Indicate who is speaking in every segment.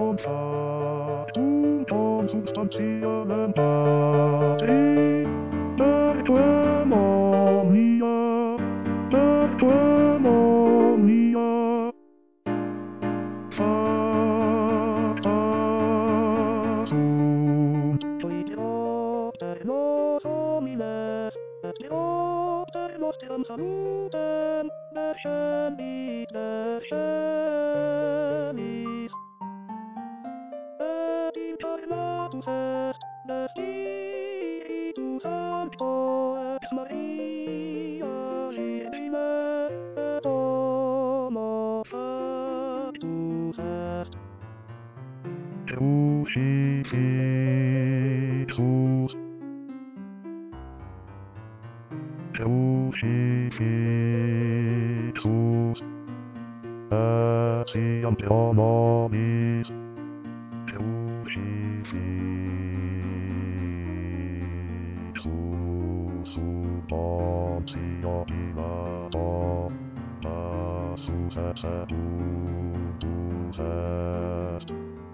Speaker 1: factum consubstantialem Patri, perquem omnia, facta sunt. Qui Deoter nos homines, et Deoter nostriam salutem, descendit, et incarnatus est, de Spiritu Sancto ex Maria Virgine, et homo factus est. Crucifixus, Crucifixus, etiam pro nobis, Crucifixus sub Pontio Pilato, passus et sepultus est.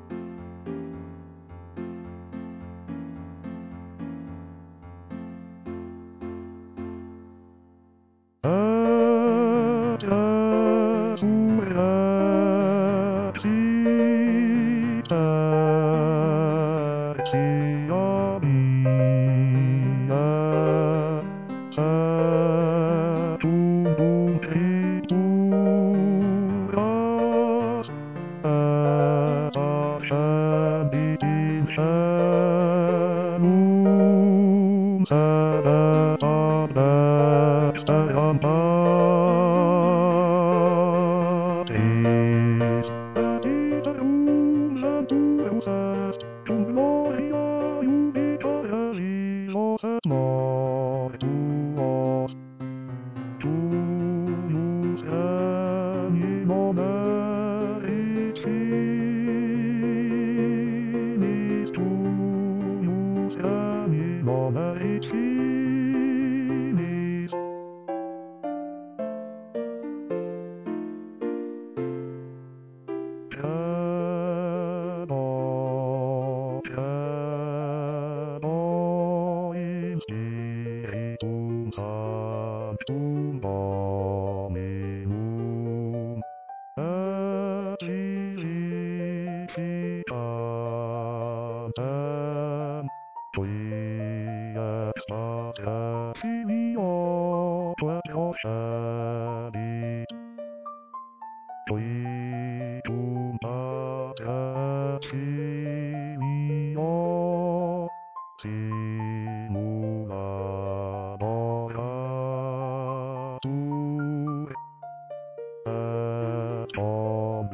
Speaker 1: Et resurrexit tertia die, secundum scripturas, et ascendit in caelum, sedet ad dexteram Patris, et iterum sanctus est, cum gloria iudica religos et mortuos, tuius regnum erit finis, tuius regnum erit finis. Credo in Spiritum Sanctum Dominum, et vivificantem, qui ex Patre Filio procedit, qui cum Patre Filio simula adoratur, et com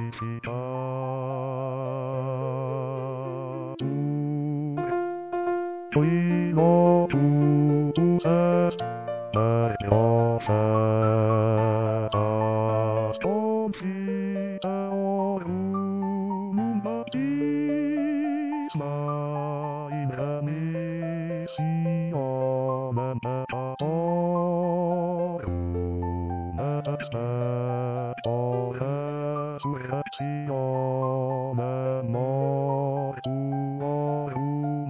Speaker 1: glorificatur, qui locutus est per profetas confiteorum baptisma in remissionem peccatorum et expecto resurrectionem mortuorum,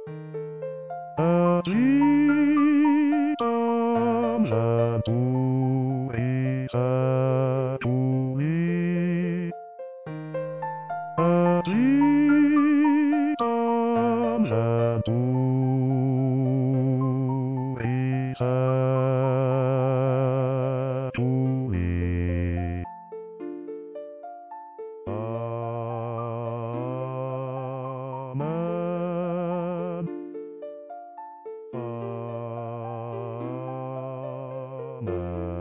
Speaker 1: et vitam venturi seculi, et vitam venturi seculi. Amen. Amen.